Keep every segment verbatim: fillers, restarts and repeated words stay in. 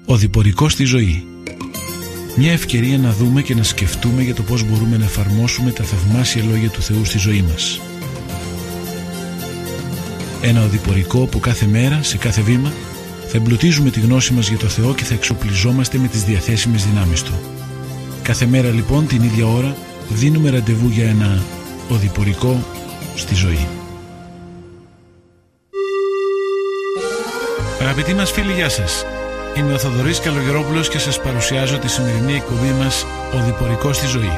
Ο διπορικός στη ζωή. Μια ευκαιρία να δούμε και να σκεφτούμε για το πώς μπορούμε να εφαρμόσουμε τα θαυμάσια λόγια του Θεού στη ζωή μας. Ένα οδηπορικό που κάθε μέρα, σε κάθε βήμα, θα εμπλουτίζουμε τη γνώση μας για το Θεό και θα εξοπλιζόμαστε με τις διαθέσιμες δυνάμεις Του. Κάθε μέρα λοιπόν την ίδια ώρα δίνουμε ραντεβού για ένα οδηπορικό στη ζωή. Αγαπητοί μας φίλοι, γεια σας. Είμαι ο Θοδωρής Καλογερόπουλος και σας παρουσιάζω τη σημερινή εκπομπή μας «Οδηπορικό στη ζωή».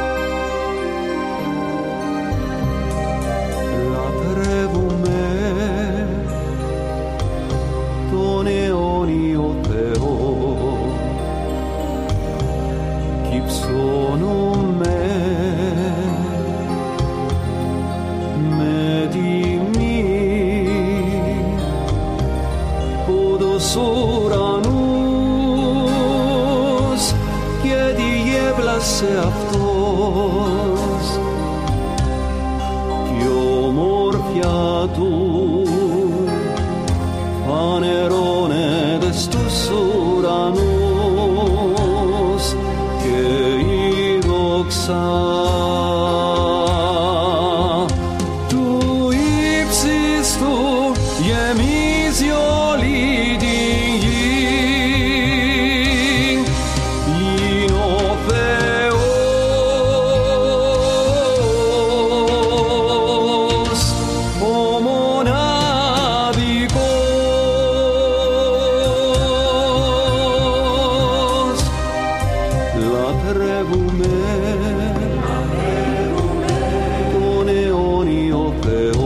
Λατρεύουμε τον αιώνιο Θεό κι υψώνουμε με τιμή πόδος ουρανούς και διέπλασε αυτός κι ομορφιά του φανερώνεται στους ουρανούς και η δόξα του ύψιστου γεμίζει όλη την γη. Είναι ο Θεός, ο μοναδικός. Λατρεύουμε τον αιώνιο Θεό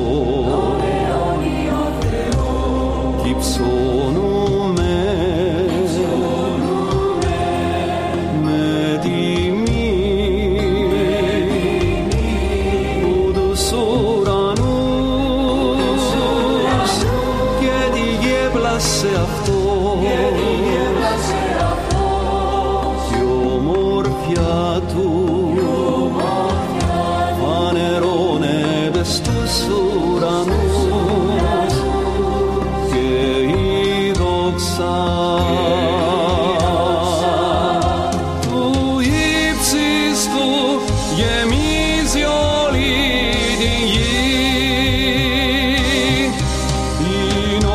κι υψώνουμε με τιμή πόδους ουρανούς και διέπλασε αυτός κι ομορφιά του φανερώνεται στους ουρανούς και η δόξα του ύψιστου γεμίζει όλη την γη. Είναι ο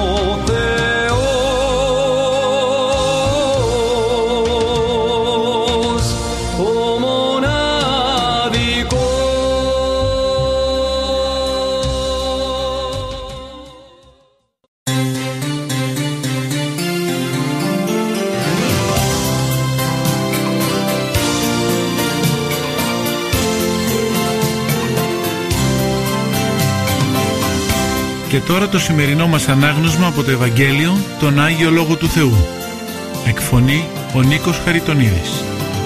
Θεός, ο μοναδικός. Και τώρα το σημερινό μας ανάγνωσμα από το Ευαγγέλιο, τον Άγιο Λόγο του Θεού. Εκφωνεί ο Νίκος Χαριτονίδης.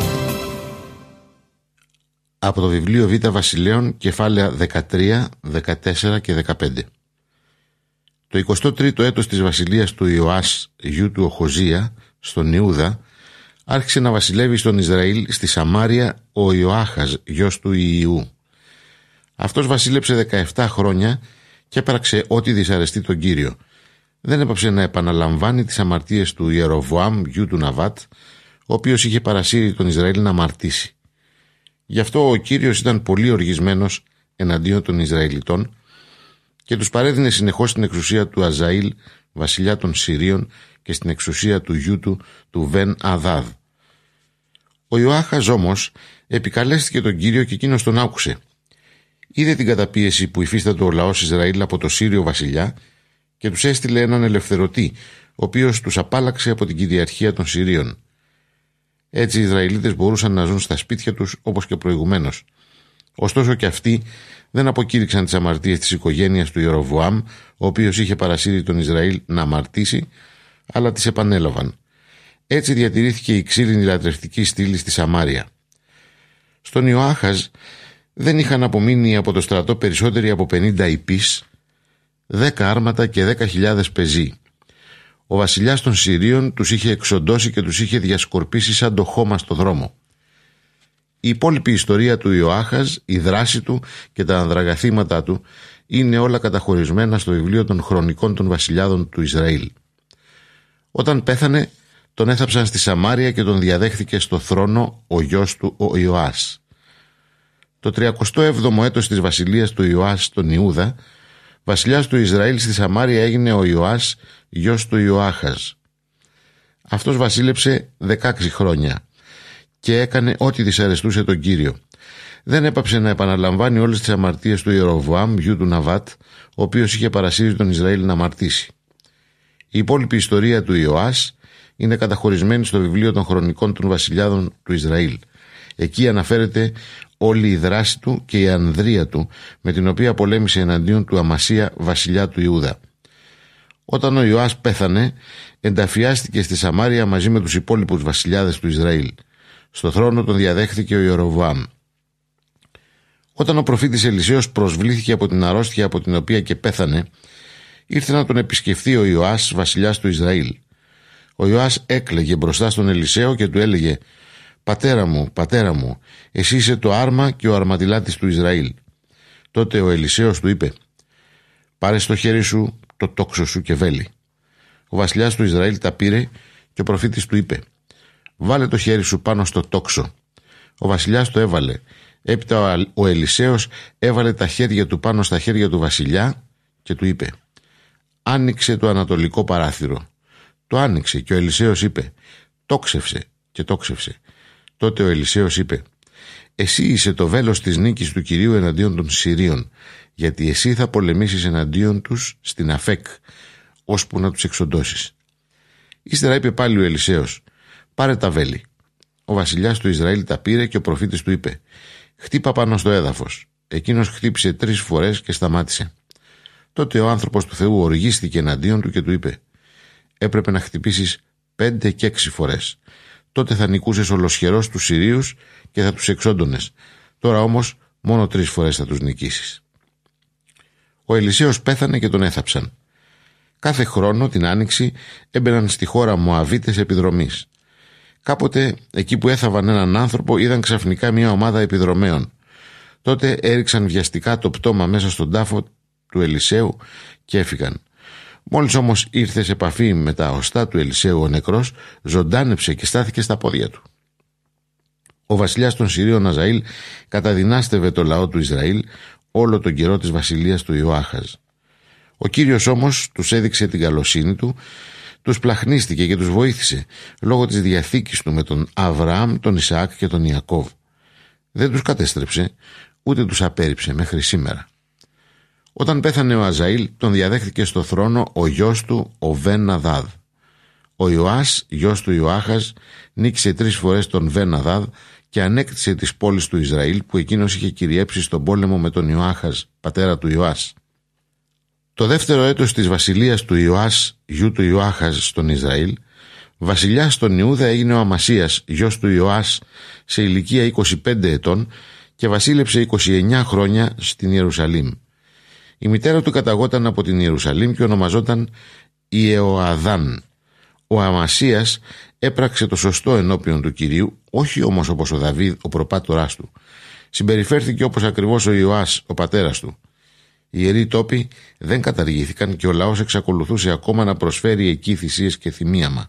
Από το βιβλίο Β' Βασιλέων, κεφάλαια δεκατρία, δεκατέσσερα και δεκαπέντε. Το εικοστό τρίτο έτος της βασιλείας του Ιωάς, γιου του Οχοζία, στον Ιούδα, άρχισε να βασιλεύει στον Ισραήλ στη Σαμάρια ο Ιωάχαζ, γιος του Ιηού. Αυτός βασίλεψε δεκαεπτά χρόνια και έπραξε ό,τι δυσαρεστεί τον Κύριο. Δεν έπαψε να επαναλαμβάνει τις αμαρτίες του Ιεροβοάμ, γιου του Ναβάτ, ο οποίος είχε παρασύρει τον Ισραήλ να αμαρτήσει. Γι' αυτό ο Κύριος ήταν πολύ οργισμένος εναντίον των Ισραηλιτών και τους παρέδινε συνεχώς στην εξουσία του Αζαήλ, βασιλιά των Συρίων, και στην εξουσία του γιού του, του Βεν Αδάδ. Ο Ιωάχαζ όμως επικαλέστηκε τον Κύριο και εκείνος τον άκουσε. Είδε την καταπίεση που υφίσταται ο λαός Ισραήλ από το Σύριο βασιλιά και τους έστειλε έναν ελευθερωτή, ο οποίος τους απάλαξε από την κυριαρχία των Συρίων. Έτσι οι Ισραηλίτες μπορούσαν να ζουν στα σπίτια τους όπως και προηγουμένως. Ωστόσο και αυτοί δεν αποκήρυξαν τις αμαρτίες της οικογένειας του Ιεροβοάμ, ο οποίος είχε παρασύρει τον Ισραήλ να αμαρτήσει, αλλά τις επανέλαβαν. Έτσι διατηρήθηκε η ξύλινη λατρευτική στήλη στη Σαμάρια. Στον Ιωάχαζ δεν είχαν απομείνει από το στρατό περισσότεροι από πενήντα ιππείς, δέκα άρματα και δέκα χιλιάδες πεζοί. Ο βασιλιάς των Συρίων τους είχε εξοντώσει και τους είχε διασκορπίσει σαν το χώμα στο δρόμο. Η υπόλοιπη ιστορία του Ιωάχαζ, η δράση του και τα ανδραγαθήματά του είναι όλα καταχωρισμένα στο βιβλίο των χρονικών των βασιλιάδων του Ισραήλ. Όταν πέθανε, τον έθαψαν στη Σαμάρια και τον διαδέχθηκε στο θρόνο ο γιος του ο Ιωάς. Το τριακοστό έβδομο έτος της βασιλείας του Ιωάς στον Ιούδα, βασιλιάς του Ισραήλ στη Σαμάρια έγινε ο Ιωάς γιος του Ιωάχαζ. Αυτός βασίλεψε δεκαέξι χρόνια και έκανε ό,τι δυσαρεστούσε τον Κύριο. Δεν έπαψε να επαναλαμβάνει όλες τις αμαρτίες του Ιεροβοάμ γιου του Ναβάτ, ο οποίος είχε παρασύρει τον Ισραήλ να αμαρτήσει. Η υπόλοιπη ιστορία του Ιωάς είναι καταχωρισμένη στο βιβλίο των χρονικών των βασιλιάδων του Ισραήλ. Εκεί αναφέρεται όλη η δράση του και η ανδρεία του με την οποία πολέμησε εναντίον του Αμασία βασιλιά του Ιούδα. Όταν ο Ιωάς πέθανε, ενταφιάστηκε στη Σαμάρια μαζί με τους υπόλοιπους βασιλιάδες του Ισραήλ. Στο θρόνο τον διαδέχθηκε ο Ιεροβοάμ. Όταν ο προφήτης Ελισέος προσβλήθηκε από την αρρώστια από την οποία και πέθανε, ήρθε να τον επισκεφθεί ο Ιωάς βασιλιάς του Ισραήλ. Ο Ιωάς έκλαιγε μπροστά στον Ελισαίο και του έλεγε «Πατέρα μου, πατέρα μου, εσύ είσαι το άρμα και ο αρματιλάτης του Ισραήλ». Τότε ο Ελισέος του είπε «Πάρε στο χέρι σου το τόξο σου και βέλη». Ο βασιλιάς του Ισραήλ τα πήρε και ο προφήτης του είπε «Βάλε το χέρι σου πάνω στο τόξο». Ο βασιλιάς το έβαλε. Έπειτα ο Ελισέος έβαλε τα χέρια του πάνω στα χέρια του βασιλιά και του είπε «Άνοιξε το ανατολικό παράθυρο». Το άνοιξε και ο Ελισέος είπε «Τόξευσε» και τόξευσε. Τότε ο Ελισέος είπε «Εσύ είσαι το βέλος της νίκης του Κυρίου εναντίον των Συρίων, γιατί εσύ θα πολεμήσεις εναντίον τους στην Αφέκ, ώσπου να τους εξοντώσεις». Ύστερα είπε πάλι ο Ελισέος «Πάρε τα βέλη». Ο βασιλιάς του Ισραήλ τα πήρε και ο προφήτης του είπε «Χτύπα πάνω στο έδαφος». Εκείνος χτύπησε τρεις φορές και σταμάτησε. Τότε ο άνθρωπος του Θεού οργίστηκε εναντίον του και του είπε «Έπρεπε να χτυπήσεις πέντε και έξι φορές. Τότε θα νικούσες ολοσχερός τους Συρίους και θα τους εξόντωνες. Τώρα όμως μόνο τρεις φορές θα τους νικήσεις». Ο Ελισέος πέθανε και τον έθαψαν. Κάθε χρόνο την Άνοιξη έμπαιναν στη χώρα Μωαβίτες επιδρομής. Κάποτε εκεί που έθαβαν έναν άνθρωπο είδαν ξαφνικά μια ομάδα επιδρομέων. Τότε έριξαν βιαστικά το πτώμα μέσα στον τάφο του Ελισέου και έφυγαν. Μόλις όμως ήρθε σε επαφή με τα οστά του Ελισέου ο νεκρός, ζωντάνεψε και στάθηκε στα πόδια του. Ο βασιλιάς των Συρίων Αζαήλ καταδυνάστευε το λαό του Ισραήλ όλο τον καιρό της βασιλείας του Ιωάχαζ. Ο Κύριος όμως τους έδειξε την καλοσύνη του, τους πλαχνίστηκε και τους βοήθησε λόγω της διαθήκης του με τον Αβραάμ, τον Ισαάκ και τον Ιακώβ. Δεν τους κατέστρεψε ούτε τους απέρριψε μέχρι σήμερα. Όταν πέθανε ο Αζαήλ, τον διαδέχθηκε στο θρόνο ο γιος του ο Βεν Αδάδ. Ο Ιωάς, γιος του Ιωάχαζ, νίκησε τρεις φορές τον Βεν Αδάδ και ανέκτησε τις πόλεις του Ισραήλ που εκείνος είχε κυριέψει στον πόλεμο με τον Ιωάχαζ, πατέρα του Ιωάς. Το δεύτερο έτος της βασιλείας του Ιωάς, γιου του Ιωάχαζ στον Ισραήλ, βασιλιάς στον Ιούδα έγινε ο Αμασίας, γιος του Ιωάς, σε ηλικία είκοσι πέντε ετών και βασίλεψε είκοσι εννέα χρόνια στην Ιερουσαλήμ. Η μητέρα του καταγόταν από την Ιερουσαλήμ και ονομαζόταν Ιεωαδάν. Ο Αμασίας έπραξε το σωστό ενώπιον του Κυρίου, όχι όμως όπως ο Δαβίδ ο προπάτοράς του. Συμπεριφέρθηκε όπως ακριβώς ο Ιωάς ο πατέρας του. Οι ιεροί τόποι δεν καταργήθηκαν και ο λαός εξακολουθούσε ακόμα να προσφέρει εκεί θυσίες και θυμίαμα.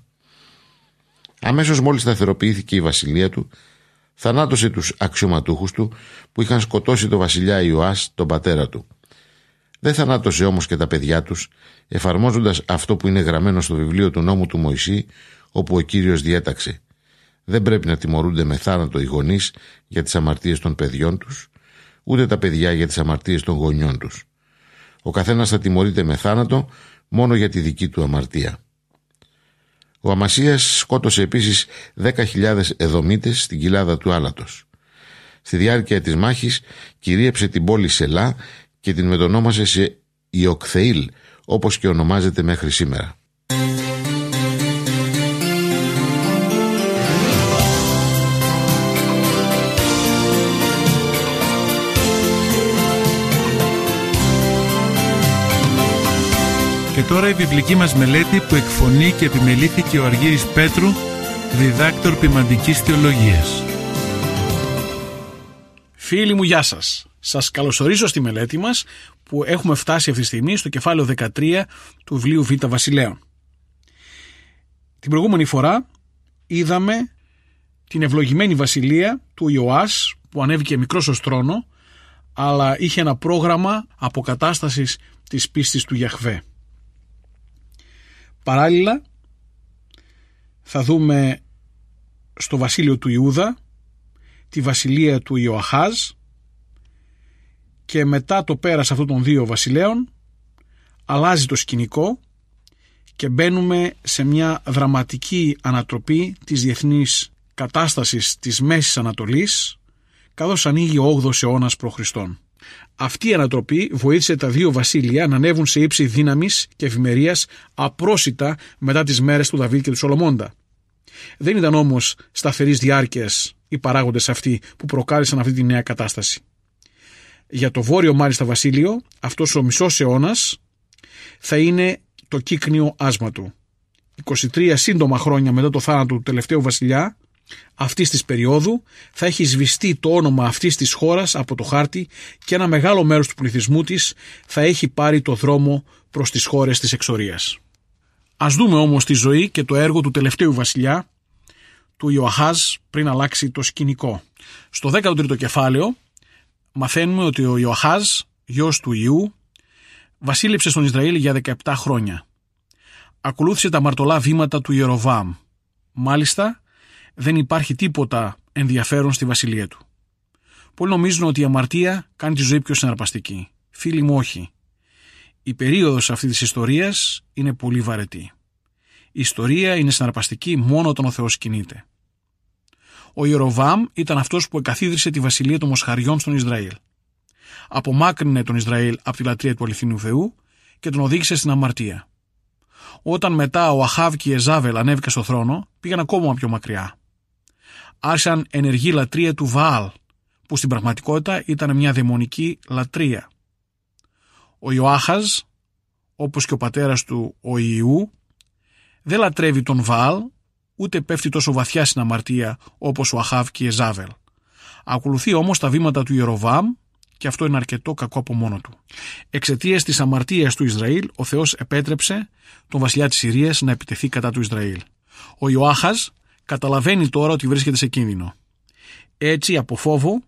Αμέσως μόλις σταθεροποιήθηκε η βασιλεία του, θανάτωσε τους αξιωματούχους του που είχαν σκοτώσει τον βασιλιά Ιωάς, τον πατέρα του. Δεν θανάτωσε όμως και τα παιδιά τους, εφαρμόζοντας αυτό που είναι γραμμένο στο βιβλίο του νόμου του Μωυσή, όπου ο Κύριος διέταξε: δεν πρέπει να τιμωρούνται με θάνατο οι γονείς για τις αμαρτίες των παιδιών τους, ούτε τα παιδιά για τις αμαρτίες των γονιών τους. Ο καθένας θα τιμωρείται με θάνατο μόνο για τη δική του αμαρτία. Ο Αμασίας σκότωσε επίσης δέκα χιλιάδες Εδωμίτες στην κοιλάδα του Άλατος. Στη διάρκεια της μάχης κυρίεψε την πόλη Σελά και την μετονόμασε σε Ιοκθεήλ, όπως και ονομάζεται μέχρι σήμερα. Και τώρα η βιβλική μας μελέτη που εκφωνεί και επιμελήθηκε ο Αργύρης Πέτρου, διδάκτορ ποιμαντικής θεολογίας. Φίλοι μου, γεια σας. Σας καλωσορίζω στη μελέτη μας που έχουμε φτάσει αυτή τη στιγμή στο κεφάλαιο δεκατρία του βιβλίου Β' Βασιλέων. Την προηγούμενη φορά είδαμε την ευλογημένη βασιλεία του Ιωάς που ανέβηκε μικρός ως θρόνο, αλλά είχε ένα πρόγραμμα αποκατάστασης της πίστης του Γιαχβέ. Παράλληλα θα δούμε στο βασίλειο του Ιούδα τη βασιλεία του Ιωαχάζ, και μετά το πέρας αυτών των δύο βασιλέων αλλάζει το σκηνικό και μπαίνουμε σε μια δραματική ανατροπή της διεθνής κατάστασης της Μέσης Ανατολής, καθώς ανοίγει ο όγδοος αιώνας π.Χ. Αυτή η ανατροπή βοήθησε τα δύο βασίλεια να ανέβουν σε ύψη δύναμης και ευημερίας απρόσιτα μετά τις μέρες του Δαβίδ και του Σολομώντα. Δεν ήταν όμως σταθερής διάρκειας οι παράγοντες αυτοί που προκάλεσαν αυτή τη νέα κατάσταση. Για το βόρειο μάλιστα βασίλειο, αυτός ο μισός αιώνας θα είναι το κύκνιο άσμα του. είκοσι τρία σύντομα χρόνια μετά το θάνατο του τελευταίου βασιλιά αυτής της περίοδου θα έχει σβηστεί το όνομα αυτής της χώρας από το χάρτη και ένα μεγάλο μέρος του πληθυσμού της θα έχει πάρει το δρόμο προς τις χώρες της εξορίας. Ας δούμε όμως τη ζωή και το έργο του τελευταίου βασιλιά, του Ιωαχάζ, πριν αλλάξει το σκηνικό. Στο δέκατο τρίτο κεφάλαιο μαθαίνουμε ότι ο Ιωαχάζ, γιος του Ιού, βασίλεψε στον Ισραήλ για δεκαεπτά χρόνια. Ακολούθησε τα μαρτωλά βήματα του Ιεροβάμ. Μάλιστα, δεν υπάρχει τίποτα ενδιαφέρον στη βασιλεία του. Πολλοί νομίζουν ότι η αμαρτία κάνει τη ζωή πιο συναρπαστική. Φίλοι μου, όχι. Η περίοδος αυτή της ιστορίας είναι πολύ βαρετή. Η ιστορία είναι συναρπαστική μόνο όταν ο Θεός κινείται. Ο Ιεροβάμ ήταν αυτός που εκαθίδρυσε τη βασιλεία των Μοσχαριών στον Ισραήλ. Απομάκρυνε τον Ισραήλ από τη λατρεία του αληθινού Θεού και τον οδήγησε στην αμαρτία. Όταν μετά ο Αχάβ και η Εζάβελ ανέβηκαν στο θρόνο, πήγαν ακόμα πιο μακριά. Άρχισαν ενεργή λατρεία του Βαάλ, που στην πραγματικότητα ήταν μια δαιμονική λατρεία. Ο Ιωάχαζ, όπως και ο πατέρας του ο Ιού, δεν λατρεύει τον Βαάλ, ούτε πέφτει τόσο βαθιά στην αμαρτία όπως ο Αχάβ και η Εζάβελ. Ακολουθεί όμως τα βήματα του Ιεροβάμ και αυτό είναι αρκετό κακό από μόνο του. Εξαιτίας της αμαρτίας του Ισραήλ, ο Θεός επέτρεψε τον βασιλιά της Συρίας να επιτεθεί κατά του Ισραήλ. Ο Ιωάχαζ καταλαβαίνει τώρα ότι βρίσκεται σε κίνδυνο. Έτσι, από φόβο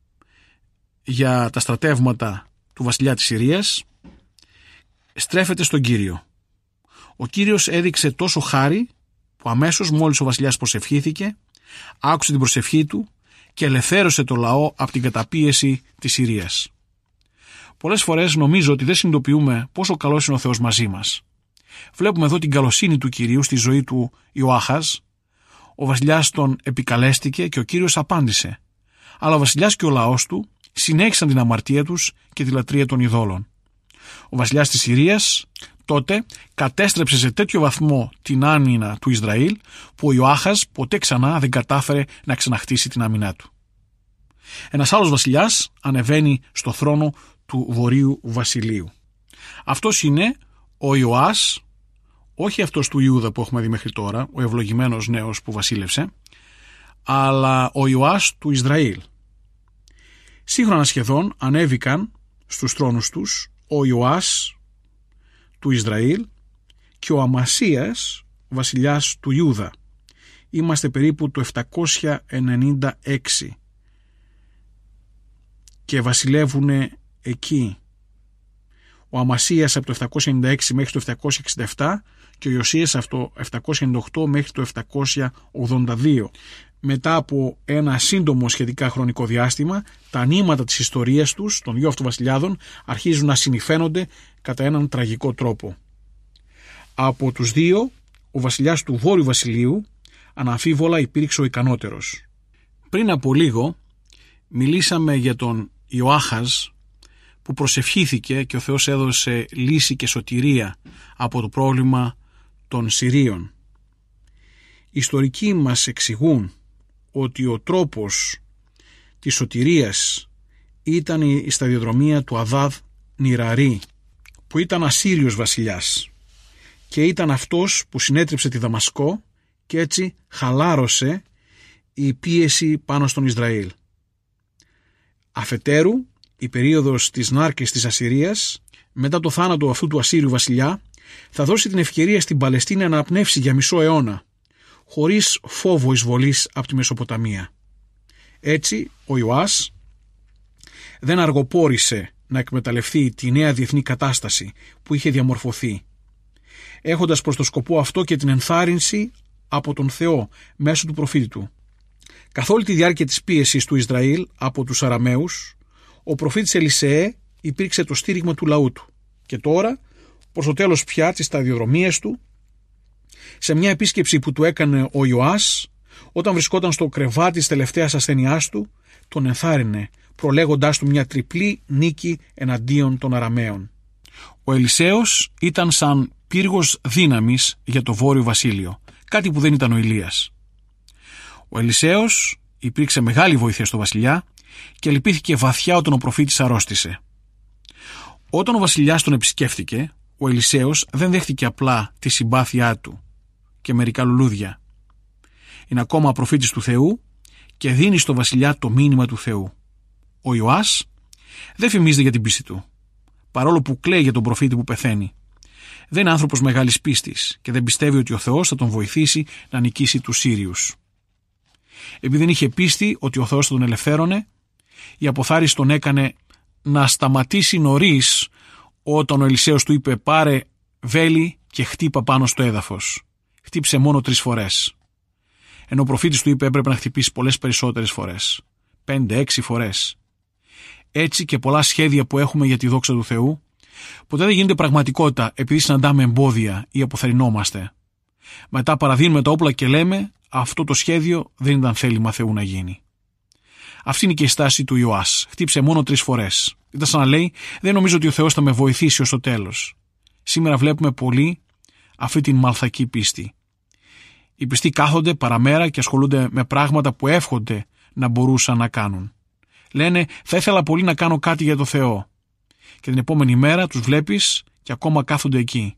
για τα στρατεύματα του βασιλιά της Συρίας, στρέφεται στον Κύριο. Ο Κύριος έδειξε τόσο χάρη που αμέσως μόλις ο βασιλιάς προσευχήθηκε, άκουσε την προσευχή του και ελευθέρωσε το λαό από την καταπίεση της Συρίας. Πολλές φορές νομίζω ότι δεν συνειδητοποιούμε πόσο καλός είναι ο Θεός μαζί μας. Βλέπουμε εδώ την καλοσύνη του Κυρίου στη ζωή του Ιωάχαζ. Ο βασιλιάς τον επικαλέστηκε και ο Κύριος απάντησε. Αλλά ο βασιλιάς και ο λαός του συνέχισαν την αμαρτία τους και τη λατρεία των ειδόλων. Ο βασιλιάς της Συρίας τότε κατέστρεψε σε τέτοιο βαθμό την άμυνα του Ισραήλ που ο Ιωάχαζ ποτέ ξανά δεν κατάφερε να ξαναχτίσει την άμυνά του. Ένας άλλος βασιλιάς ανεβαίνει στο θρόνο του βορείου βασιλείου. Αυτός είναι ο Ιωάς, όχι αυτός του Ιούδα που έχουμε δει μέχρι τώρα, ο ευλογημένος νέος που βασίλευσε, αλλά ο Ιωάς του Ισραήλ. Σύγχρονα σχεδόν ανέβηκαν στους θρόνους τους ο Ιωάς του Ισραήλ και ο Αμασίας, βασιλιάς του Ιούδα. Είμαστε περίπου το επτακόσια ενενήντα έξι και βασιλεύουν εκεί ο Αμασίας από το επτακόσια ενενήντα έξι μέχρι το επτακόσια εξήντα επτά και ο Ιωσίας από το επτακόσια ενενήντα οκτώ μέχρι το επτακόσια ογδόντα δύο. Μετά από ένα σύντομο σχετικά χρονικό διάστημα, τα νήματα της ιστορίας τους, των δύο αυτών βασιλιάδων, αρχίζουν να συνυφαίνονται κατά έναν τραγικό τρόπο. Από τους δύο, ο βασιλιάς του Βόρειου Βασιλείου αναμφίβολα υπήρξε ο ικανότερος. Πριν από λίγο μιλήσαμε για τον Ιωάχαζ που προσευχήθηκε και ο Θεός έδωσε λύση και σωτηρία από το πρόβλημα των Συρίων. Οι ιστορικοί μας εξηγούν ότι ο τρόπος της σωτηρίας ήταν η σταδιοδρομία του Αδάδ Νιραρή, που ήταν Ασσύριος βασιλιάς και ήταν αυτός που συνέτριψε τη Δαμασκό και έτσι χαλάρωσε η πίεση πάνω στον Ισραήλ. Αφετέρου, η περίοδος της νάρκης της Ασσυρίας, μετά το θάνατο αυτού του Ασσύριου βασιλιά, θα δώσει την ευκαιρία στην Παλαιστίνη να αναπνεύσει για μισό αιώνα, χωρίς φόβο εισβολής από τη Μεσοποταμία. Έτσι, ο Ιωάς δεν αργοπόρησε να εκμεταλλευτεί τη νέα διεθνή κατάσταση που είχε διαμορφωθεί, έχοντας προς το σκοπό αυτό και την ενθάρρυνση από τον Θεό μέσω του προφήτη του. Καθ' όλη τη διάρκεια της πίεσης του Ισραήλ από τους Αραμαίους, ο προφήτης Ελισεέ υπήρξε το στήριγμα του λαού του. Και τώρα, προς το τέλος πια της σταδιοδρομίας του, σε μια επίσκεψη που του έκανε ο Ιωάς, όταν βρισκόταν στο κρεβάτι της τελευταίας ασθενειάς του, τον ενθάρρυνε, προλέγοντάς του μια τριπλή νίκη εναντίον των Αραμαίων. Ο Ελισέος ήταν σαν πύργος δύναμης για το Βόρειο Βασίλειο, κάτι που δεν ήταν ο Ηλίας. Ο Ελισέος υπήρξε μεγάλη βοήθεια στο βασιλιά και λυπήθηκε βαθιά όταν ο προφήτης αρρώστησε. Όταν ο βασιλιάς τον επισκέφθηκε, ο Ελισέος δεν δέχτηκε απλά τη συμπάθειά του και μερικά λουλούδια. Είναι ακόμα προφήτης του Θεού και δίνει στο βασιλιά το μήνυμα του Θεού. Ο Ιωάς δεν φημίζεται για την πίστη του, παρόλο που κλαίει για τον προφήτη που πεθαίνει. Δεν είναι άνθρωπος μεγάλης πίστης και δεν πιστεύει ότι ο Θεός θα τον βοηθήσει να νικήσει τους Σύριους. Επειδή δεν είχε πίστη ότι ο Θεός θα τον ελευθέρωνε, η αποθάρρυνση τον έκανε να σταματήσει νωρίς όταν ο Ελισέος του είπε «Πάρε βέλη και χτύπα πάνω στο έδαφος». Χτύπησε μόνο τρεις φορές. Ενώ ο προφήτης του είπε έπρεπε να χτυπήσει πολλές περισσότερες φορές. Πέντε, έξι φορές. Έτσι και πολλά σχέδια που έχουμε για τη δόξα του Θεού ποτέ δεν γίνεται πραγματικότητα επειδή συναντάμε εμπόδια ή αποθαρρυνόμαστε. Μετά παραδίνουμε τα όπλα και λέμε αυτό το σχέδιο δεν ήταν θέλημα Θεού να γίνει. Αυτή είναι και η στάση του Ιωάς. Χτύπησε μόνο τρεις φορές. Ήταν σαν να λέει δεν νομίζω ότι ο Θεός θα με βοηθήσει ως το τέλος. Σήμερα βλέπουμε πολύ αυτή την μαλθακή πίστη. Οι πιστοί κάθονται παραμέρα και ασχολούνται με πράγματα που εύχονται να μπορούσαν να κάνουν. Λένε θα ήθελα πολύ να κάνω κάτι για το Θεό. Και την επόμενη μέρα τους βλέπεις και ακόμα κάθονται εκεί.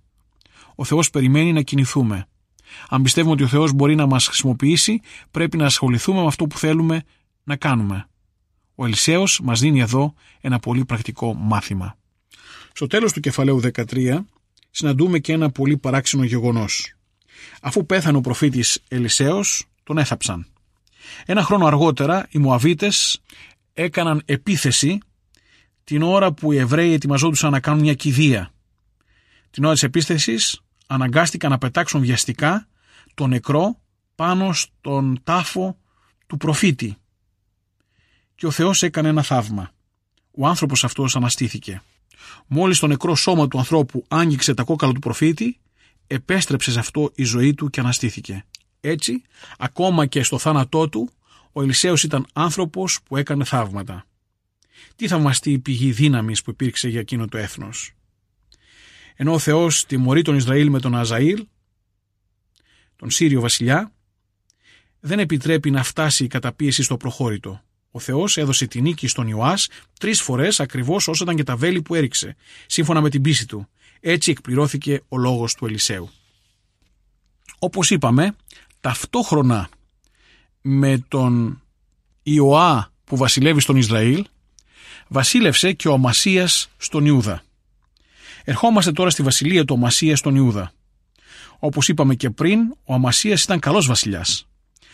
Ο Θεός περιμένει να κινηθούμε. Αν πιστεύουμε ότι ο Θεός μπορεί να μας χρησιμοποιήσει, πρέπει να ασχοληθούμε με αυτό που θέλουμε να κάνουμε. Ο Ελισέος μας δίνει εδώ ένα πολύ πρακτικό μάθημα. Στο τέλος του κεφαλαίου δεκατρία συναντούμε και ένα πολύ παράξενο γεγονός. Αφού πέθανε ο προφήτης Ελισέος, τον έθαψαν. Ένα χρόνο αργότερα οι Μωαβίτες έκαναν επίθεση την ώρα που οι Εβραίοι ετοιμαζόντουσαν να κάνουν μια κηδεία. Την ώρα της επίθεσης αναγκάστηκαν να πετάξουν βιαστικά το νεκρό πάνω στον τάφο του προφήτη. Και ο Θεός έκανε ένα θαύμα. Ο άνθρωπος αυτός αναστήθηκε. Μόλις το νεκρό σώμα του ανθρώπου άγγιξε τα κόκαλα του προφήτη, επέστρεψε σε αυτό η ζωή του και αναστήθηκε. Έτσι, ακόμα και στο θάνατό του, ο Ελισέος ήταν άνθρωπος που έκανε θαύματα. Τι θαυμαστή η πηγή δύναμης που υπήρξε για εκείνο το έθνος. Ενώ ο Θεός τιμωρεί τον Ισραήλ με τον Αζαήλ, τον Σύριο βασιλιά, δεν επιτρέπει να φτάσει η καταπίεση στο προχώρητο. Ο Θεός έδωσε τη νίκη στον Ιωάς τρεις φορές ακριβώς όσο ήταν και τα βέλη που έριξε, σύμφωνα με την πίστη του. Έτσι εκπληρώθηκε ο λόγος του Ελισέου. Όπως είπαμε, ταυτόχρονα με τον Ιωά που βασιλεύει στον Ισραήλ, βασίλευσε και ο Αμασίας στον Ιούδα. Ερχόμαστε τώρα στη βασιλεία του Αμασία στον Ιούδα. Όπως είπαμε και πριν, ο Αμασίας ήταν καλός βασιλιάς.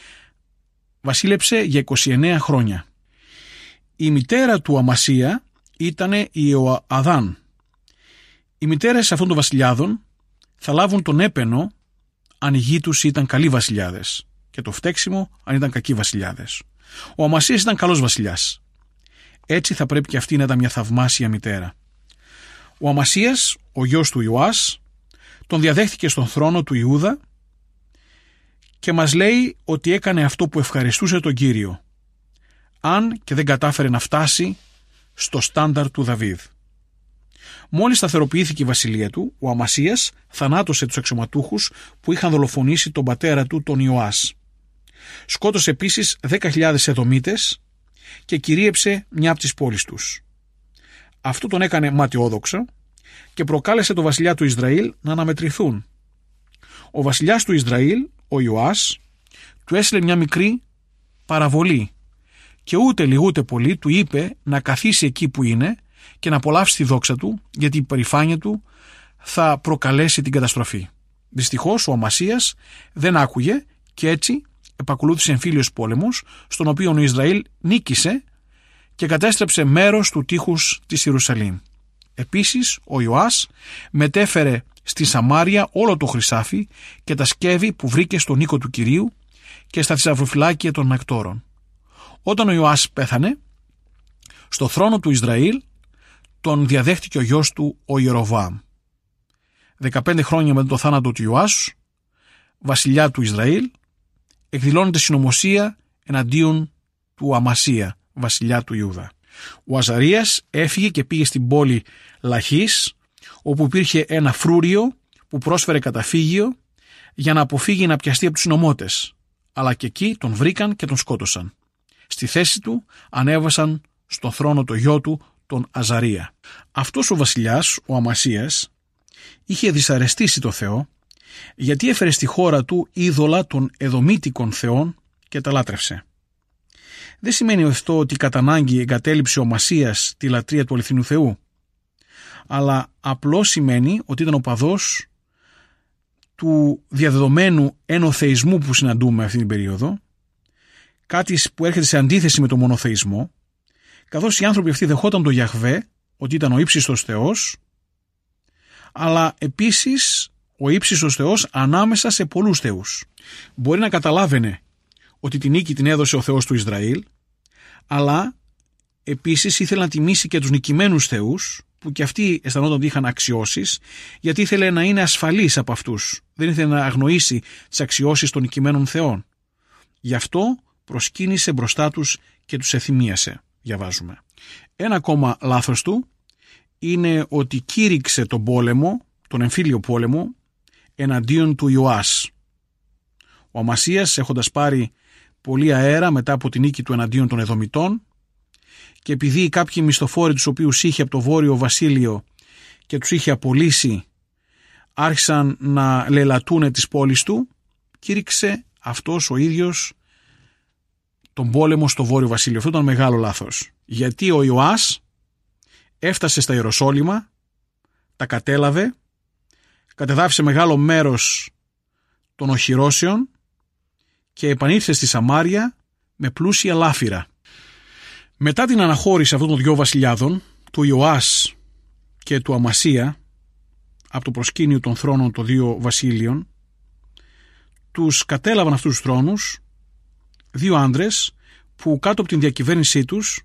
Βασίλεψε για είκοσι εννέα χρόνια. Η μητέρα του Αμασία ήταν η Ιωαδάν. Οι μητέρες αυτών των βασιλιάδων θα λάβουν τον έπαινο αν οι γη τους ήταν καλοί βασιλιάδες και το φταίξιμο αν ήταν κακοί βασιλιάδες. Ο Αμασίας ήταν καλός βασιλιάς. Έτσι θα πρέπει και αυτή να ήταν μια θαυμάσια μητέρα. Ο Αμασίας, ο γιος του Ιωάς, τον διαδέχθηκε στον θρόνο του Ιούδα και μας λέει ότι έκανε αυτό που ευχαριστούσε τον Κύριο, αν και δεν κατάφερε να φτάσει στο στάνταρ του Δαβίδ. Μόλις σταθεροποιήθηκε η βασιλεία του, ο Αμασίας θανάτωσε τους αξιωματούχους που είχαν δολοφονήσει τον πατέρα του, τον Ιωάς. Σκότωσε επίσης δέκα χιλιάδες Εδωμίτες και κυρίεψε μια από τις πόλεις τους. Αυτό τον έκανε ματιόδοξο και προκάλεσε τον βασιλιά του Ισραήλ να αναμετρηθούν. Ο βασιλιάς του Ισραήλ, ο Ιωάς, του έστειλε μια μικρή παραβολή και ούτε λίγο ούτε πολύ του είπε να καθίσει εκεί που είναι και να απολαύσει τη δόξα του, γιατί η περηφάνεια του θα προκαλέσει την καταστροφή. Δυστυχώς ο Αμασίας δεν άκουγε Και έτσι επακολούθησε εμφύλιος πόλεμος, στον οποίο ο Ισραήλ νίκησε και κατέστρεψε μέρος του τείχους της Ιερουσαλήμ. Επίσης, ο Ιωάς μετέφερε στη Σαμάρια όλο το χρυσάφι και τα σκεύη που βρήκε στον οίκο του Κυρίου και στα θησαυροφυλάκια των ακτόρων. Όταν ο Ιωάς πέθανε, στο θρόνο του Ισραήλ τον διαδέχτηκε ο γιος του ο Ιεροβοάμ. δεκαπέντε χρόνια μετά το θάνατο του Ιωάς, βασιλιά του Ισραήλ, εκδηλώνεται συνωμοσία εναντίον του Αμασία, βασιλιά του Ιούδα. Ο Αζαρίας έφυγε και πήγε στην πόλη Λαχής, όπου υπήρχε ένα φρούριο που πρόσφερε καταφύγιο για να αποφύγει να πιαστεί από τους συνωμότες, αλλά και εκεί τον βρήκαν και τον σκότωσαν. Στη θέση του ανέβασαν στον θρόνο το γιο του, τον Αζαρία. Αυτός ο βασιλιάς, ο Αμασίας, είχε δυσαρεστήσει το Θεό, γιατί έφερε στη χώρα του είδωλα των εδωμίτικων θεών και τα λάτρευσε. Δεν σημαίνει αυτό ότι κατά ανάγκη εγκατέλειψε ο Αμασίας τη λατρεία του αληθινού Θεού, αλλά απλώς σημαίνει ότι ήταν οπαδός του διαδεδομένου ενοθεϊσμού που συναντούμε αυτή την περίοδο, κάτι που έρχεται σε αντίθεση με τον μονοθεϊσμό, καθώς οι άνθρωποι αυτοί δεχόταν τον Γιαχβέ, ότι ήταν ο ύψιστος Θεός, αλλά επίσης ο ύψιστος Θεός ανάμεσα σε πολλούς θεούς. Μπορεί να καταλάβαινε ότι την νίκη την έδωσε ο Θεός του Ισραήλ, αλλά επίσης ήθελε να τιμήσει και τους νικημένους θεούς, που και αυτοί αισθανόταν ότι είχαν αξιώσεις, γιατί ήθελε να είναι ασφαλής από αυτούς. Δεν ήθελε να αγνοήσει τις αξιώσεις των νικημένων θεών. Γι' αυτό προσκύνησε μπροστά τους και τους εθυμίασε, διαβάζουμε. Ένα ακόμα λάθος του είναι ότι κήρυξε τον πόλεμο, τον εμφύλιο πόλεμο, εναντίον του Ιωάς. Ο Αμασίας, έχοντας πάρει πολύ αέρα μετά από την νίκη του εναντίον των Εδωμιτών, και επειδή κάποιοι μισθοφόροι τους οποίους είχε από το βόρειο βασίλειο και τους είχε απολύσει άρχισαν να λελατούν τις πόλεις του, κήρυξε αυτός ο ίδιος τον πόλεμο στο βόρειο βασίλειο. Αυτό ήταν μεγάλο λάθος, γιατί ο Ιωάς έφτασε στα Ιεροσόλυμα, τα κατέλαβε, κατεδάφισε μεγάλο μέρος των οχυρώσεων και επανήλθε στη Σαμάρια με πλούσια λάφυρα. Μετά την αναχώρηση αυτών των δυο βασιλιάδων, του Ιωάς και του Αμασία, από το προσκήνιο των θρόνων των δύο βασίλειων, τους κατέλαβαν αυτούς τους θρόνους δύο άντρες που κάτω από την διακυβέρνησή τους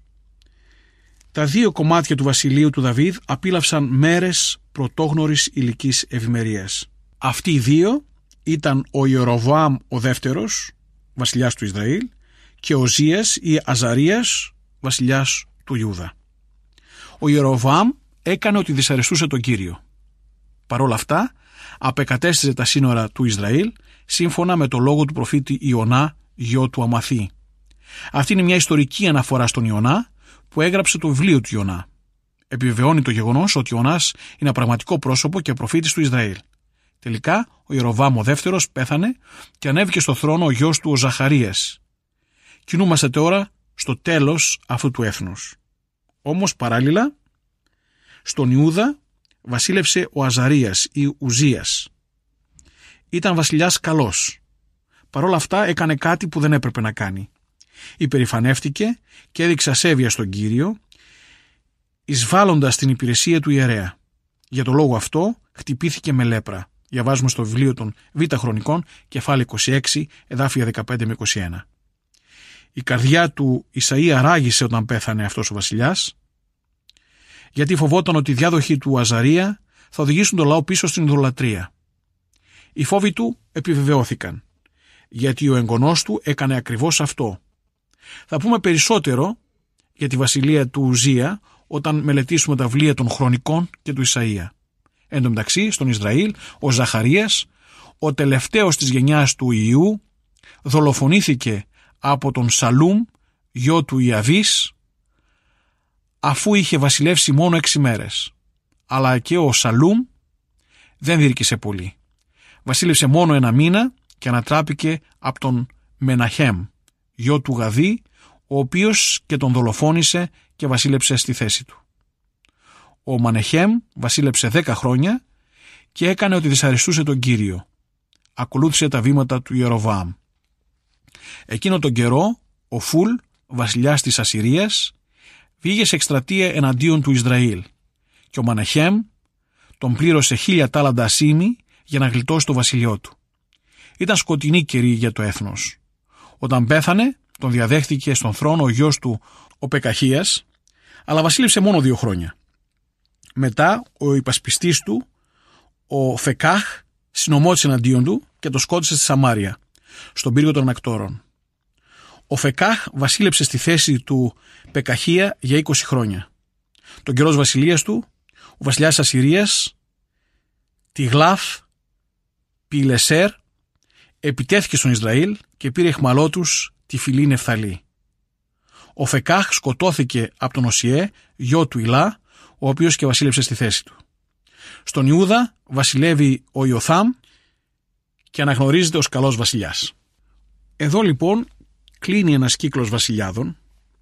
τα δύο κομμάτια του βασιλείου του Δαβίδ απίλαυσαν μέρες πρωτόγνωρης ηλικής ευημερίας. Αυτοί οι δύο ήταν ο Ιεροβοάμ ο δεύτερος, βασιλιάς του Ισραήλ, και ο Ουζίας ή Αζαρίας, βασιλιάς του Ιούδα. Ο Ιεροβοάμ έκανε ότι δυσαρεστούσε τον Κύριο. Παρ' όλα αυτά, απεκατέστησε τα σύνορα του Ισραήλ σύμφωνα με το λόγο του προφήτη Ιωνά, γιο του Αμαθή. Αυτή είναι μια ιστορική αναφορά στον Ιωνά που έγραψε το βιβλίο του Ιωνά. Επιβεβαιώνει το γεγονός ότι ο Ιωνάς είναι ένα πραγματικό πρόσωπο και προφήτης του Ισραήλ. Τελικά, ο Ιεροβοάμ ο δεύτερος πέθανε και ανέβηκε στο θρόνο ο γιος του ο Ζαχαρίας. Κινούμαστε τώρα στο τέλος αυτού του έθνους. Όμως παράλληλα, στον Ιούδα βασίλευσε ο Αζαρίας ή Ουζίας. Ήταν βασιλιάς καλός. Παρ' όλα αυτά έκανε κάτι που δεν έπρεπε να κάνει. Υπερηφανεύτηκε και έδειξε ασέβεια στον Κύριο, εισβάλλοντας την υπηρεσία του ιερέα. Για το λόγο αυτό χτυπήθηκε με λέπρα. Διαβάζουμε στο βιβλίο των Β' Χρονικών, κεφάλαιο είκοσι έξι, εδάφια δεκαπέντε με είκοσι ένα. Η καρδιά του Ισαΐα ράγισε όταν πέθανε αυτός ο βασιλιάς, γιατί φοβόταν ότι οι διάδοχοι του Αζαρία θα οδηγήσουν το λαό πίσω στην ιδωλατρία. Οι φόβοι του επιβεβαιώθηκαν, γιατί ο εγγονός του έκανε ακριβώς αυτό. Θα πούμε περισσότερο για τη βασιλεία του Ουζία όταν μελετήσουμε τα βιβλία των Χρονικών και του Ισαΐα. Εν τω μεταξύ, στον Ισραήλ, ο Ζαχαρίας, ο τελευταίος της γενιάς του Ιού, δολοφονήθηκε από τον Σαλούμ, γιο του Ιαβής, αφού είχε βασιλεύσει μόνο έξι μέρες. Αλλά και ο Σαλούμ δεν διήρκησε πολύ. Βασίλευσε μόνο ένα μήνα και ανατράπηκε από τον Μεναχέμ, γιο του Γαδί, ο οποίος και τον δολοφόνησε και βασίλεψε στη θέση του. Ο Μανεχέμ βασίλεψε δέκα χρόνια και έκανε ότι δυσαρεστούσε τον Κύριο. Ακολούθησε τα βήματα του Ιεροβοάμ. Εκείνο τον καιρό ο Φουλ, βασιλιάς της Ασσυρίας, βγήκε σε εκστρατεία εναντίον του Ισραήλ και ο Μαναχέμ τον πλήρωσε χίλια τάλαντα ασήμι για να γλιτώσει το βασιλιό του. Ήταν σκοτεινή καιρή για το έθνος. Όταν πέθανε, τον διαδέχτηκε στον θρόνο ο γιος του ο Πεκαχίας, αλλά βασίλευσε μόνο δύο χρόνια. Μετά ο υπασπιστής του, ο Φεκάχ, συνομώτησε εναντίον του και το σκότωσε στη Σαμάρια, στον πύργο των Ακτόρων. Ο Φεκάχ βασίλεψε στη θέση του Πεκαχία για είκοσι χρόνια. Τον καιρό της βασιλείας του, ο βασιλιάς της Ασσυρίας, Τιγλάθ Πιλεσέρ, επιτέθηκε στον Ισραήλ και πήρε αιχμαλώτους τη φυλή Νεφθαλή. Ο Φεκάχ σκοτώθηκε από τον Οσιέ, γιο του Ηλά, ο οποίος και βασίλεψε στη θέση του. Στον Ιούδα βασιλεύει ο Ιωθάμ και αναγνωρίζεται ως καλός βασιλιάς. Εδώ λοιπόν κλείνει ένας κύκλος βασιλιάδων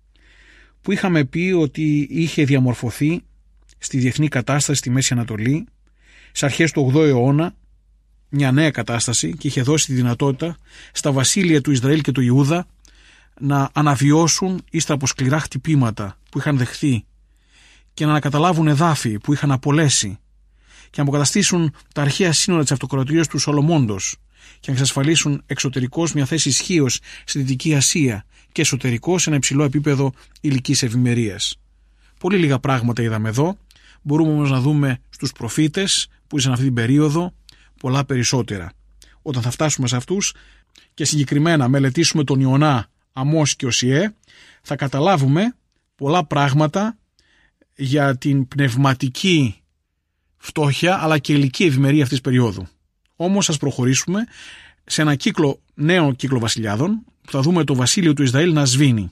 που είχαμε πει ότι είχε διαμορφωθεί στη διεθνή κατάσταση στη Μέση Ανατολή στις αρχές του ογδόου αιώνα, μια νέα κατάσταση, και είχε δώσει τη δυνατότητα στα βασίλεια του Ισραήλ και του Ιούδα να αναβιώσουν ύστερα από σκληρά χτυπήματα που είχαν δεχθεί και να ανακαταλάβουν εδάφη που είχαν απολέσει και να αποκαταστήσουν τα αρχαία σύνορα της αυτοκρατορίας του Σολομώντος και να εξασφαλίσουν εξωτερικώς μια θέση ισχύως στη Δυτική Ασία και εσωτερικώς ένα υψηλό επίπεδο ηλικής ευημερίας. Πολύ λίγα πράγματα είδαμε εδώ, μπορούμε όμως να δούμε στους προφήτες που ήσαν αυτή την περίοδο πολλά περισσότερα. Όταν θα φτάσουμε σε αυτούς και συγκεκριμένα μελετήσουμε τον Ιωνά, Αμώς και Οσιέ, θα καταλάβουμε πολλά πράγματα για την πνευματική φτώχεια αλλά και ηλική ευημερία αυτής της περίοδου. Όμως ας προχωρήσουμε σε ένα κύκλο, νέο κύκλο βασιλιάδων, που θα δούμε το βασίλειο του Ισραήλ να σβήνει.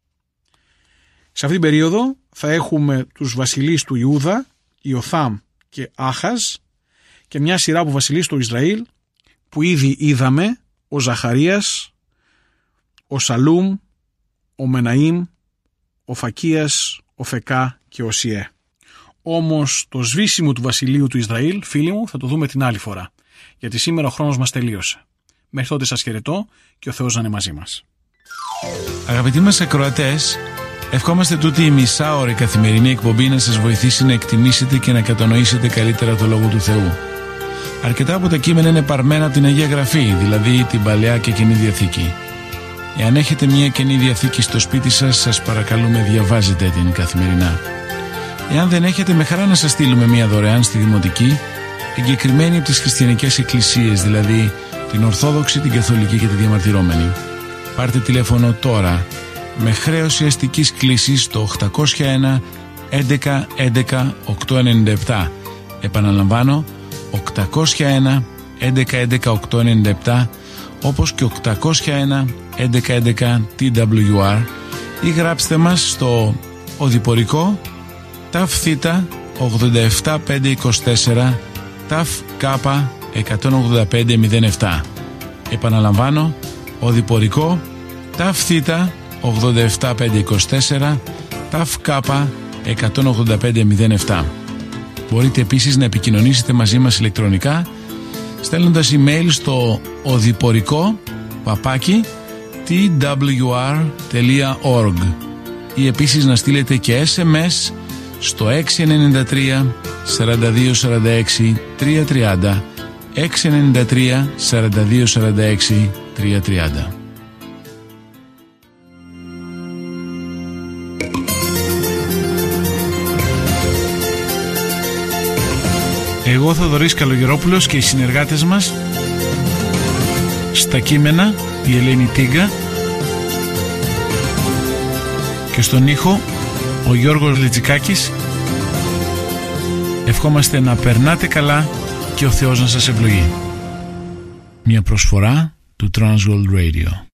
Σε αυτήν την περίοδο θα έχουμε τους βασιλείς του Ιούδα, Ιωθάμ και Άχαζ, και μια σειρά από βασιλείς του Ισραήλ που ήδη είδαμε, ο Ζαχαρίας, ο Σαλούμ, ο Μεναΐμ, ο Φακίας, ο Φεκά και ο Οσιέ. Όμως το σβήσιμο του βασιλείου του Ισραήλ, φίλοι μου, θα το δούμε την άλλη φορά, γιατί σήμερα ο χρόνος μας τελείωσε. Μέχρι τότε σας χαιρετώ και ο Θεός να είναι μαζί μας. Αγαπητοί μας ακροατές, ευχόμαστε τούτη η μισάωρη καθημερινή εκπομπή να σας βοηθήσει να εκτιμήσετε και να κατανοήσετε καλύτερα το Λόγο του Θεού. Αρκετά από τα κείμενα είναι παρμένα από την Αγία Γραφή, δηλαδή την Παλαιά και Καινή Διαθήκη. Εάν έχετε μια Καινή Διαθήκη στο σπίτι σας, σας παρακαλούμε διαβάζετε την καθημερινά. Εάν δεν έχετε, με χαρά να σας στείλουμε μια δωρεάν στη Δημοτική, εγκεκριμένη από τις χριστιανικές εκκλησίες, δηλαδή την Ορθόδοξη, την Καθολική και τη Διαμαρτυρόμενη. Πάρτε τηλέφωνο τώρα με χρέωση αστικής κλήσης στο οκτακόσια ένα έντεκα έντεκα οκτακόσια ενενήντα επτά. Επαναλαμβάνω, οκτακόσια ένα έντεκα έντεκα οκτακόσια ενενήντα επτά, όπως και οκτακόσια ένα έντεκα έντεκα τι ντάμπλιου αρ, ή γράψτε μας στο οδηπορικό ταφ θήτα ογδόντα επτά πεντακόσια είκοσι τέσσερα ταφ κάπα εκατόν ογδόντα πέντε μηδέν επτά. Επαναλαμβάνω, οδηπορικό ταφ θήτα ογδόντα επτά πεντακόσια είκοσι τέσσερα ταφ κάπα εκατόν ογδόντα πέντε μηδέν επτά. Μπορείτε επίσης να επικοινωνήσετε μαζί μας ηλεκτρονικά στέλνοντας email στο οδηπορικό παπάκι τι ντάμπλιου αρ τελεία org ή επίσης να στείλετε και ες εμ ες στο έξι εννιά τρία σαράντα δύο σαράντα έξι τριακόσια τριάντα, έξι εννιά τρία σαράντα δύο σαράντα έξι τριακόσια τριάντα. Εγώ Θοδωρής Καλογερόπουλος και οι συνεργάτες μας στα κείμενα η Ελένη Τίγκα και στον ήχο ο Γιώργος Λιτζικάκης. Ευχόμαστε να περνάτε καλά και ο Θεός να σας ευλογεί. Μια προσφορά του Transworld Radio.